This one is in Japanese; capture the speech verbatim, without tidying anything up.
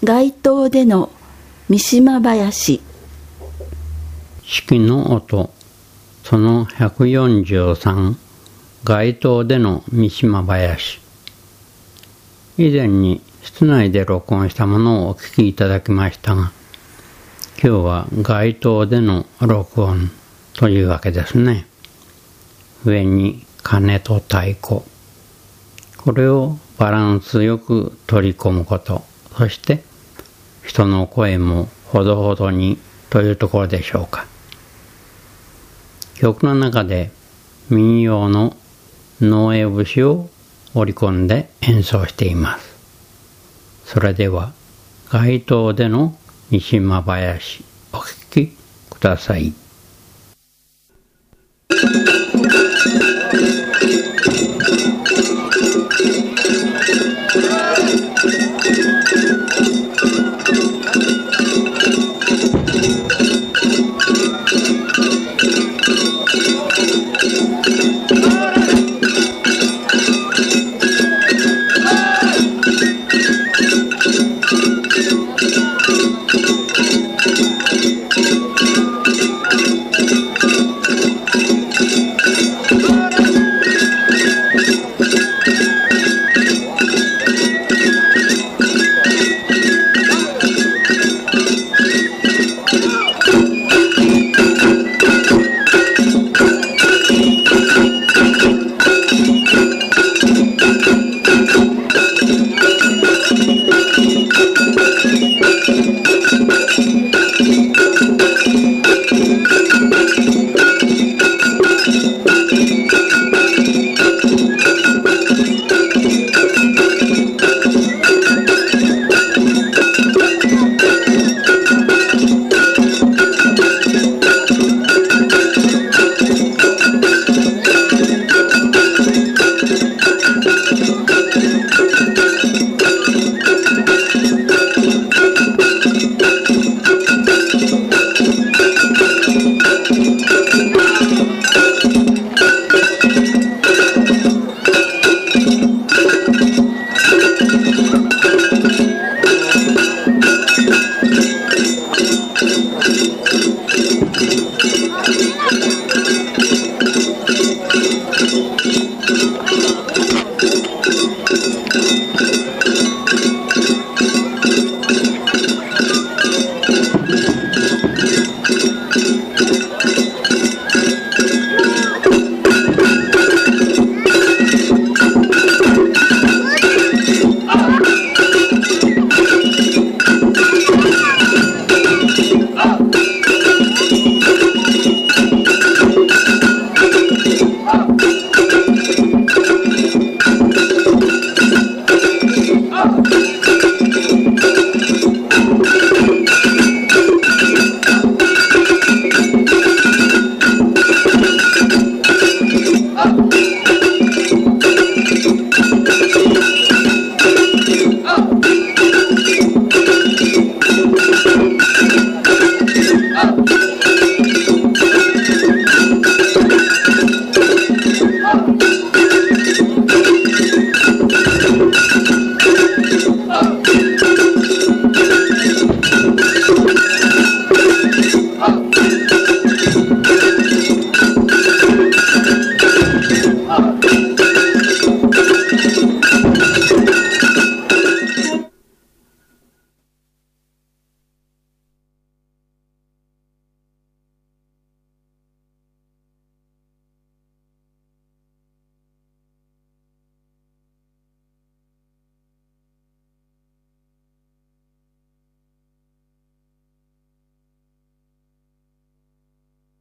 街頭での三島林。 四季の音、そのひゃくよんじゅうさん、街頭での三島林。以前に室内で録音したものをお聞きいただきましたが、今日は街頭での録音というわけですね。上に鐘と太鼓。これをバランスよく取り込むこと、そして人の声もほどほどにというところでしょうか。曲の中で民謡の農営節を織り込んで演奏しています。それでは街頭での三島林、お聴きください。